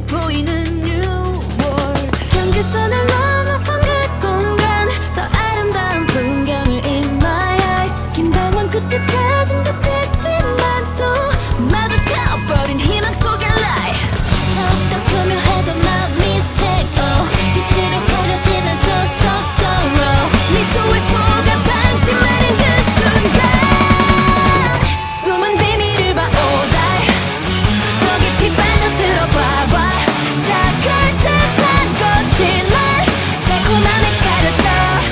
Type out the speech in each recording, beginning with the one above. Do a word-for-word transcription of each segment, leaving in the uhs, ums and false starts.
보이는 New World. 경계선을 넘어선 그 공간, 더 아름다운 풍경을 in my eyes. 긴 방황 끝에 찾은 듯했지만 또 마주쳐버린 희망 속의 lie. 더욱더 교묘해져 my mistake. oh. 빛으로 버려지는 so so sorrow. 미소에 속아 방심하는 그 순간 숨은 비밀을 봐 oh die. 더 깊이 빠져들어봐봐. 다갈 듯한 꽃이 날 달콤함에 가려져.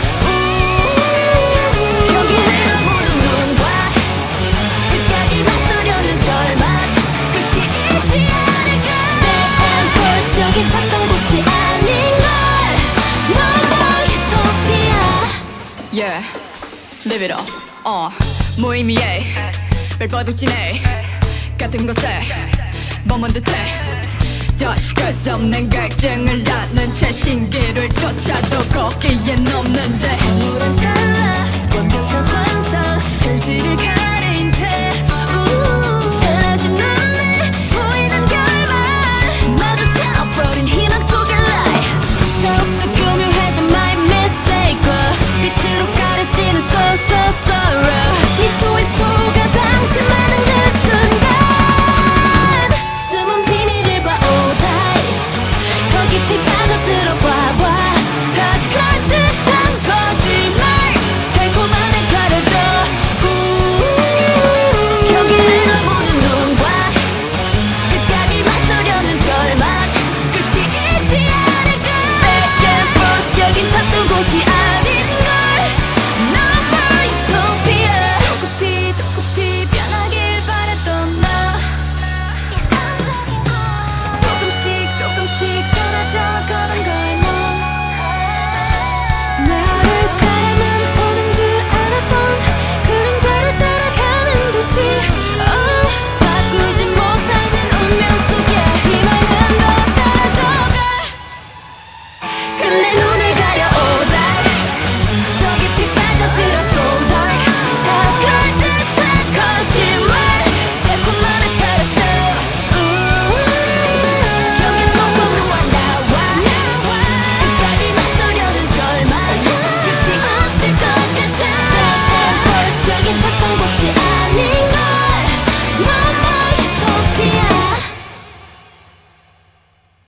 경계를 묻은 눈과 끝까지 맞서려는 절망, 끝이 있지 않을까. Back and forth 여기 찾던 곳이 아닌걸. 너무 유토피아. Yeah, live it up. 어, 무의미해 발버둥치네 같은 곳에 머문 듯해. 다시 끝없는 갈증을 낳는 채 신기를 쫓아도 거기엔 없는데. 우란 찰나 완벽한 환상 현실을 가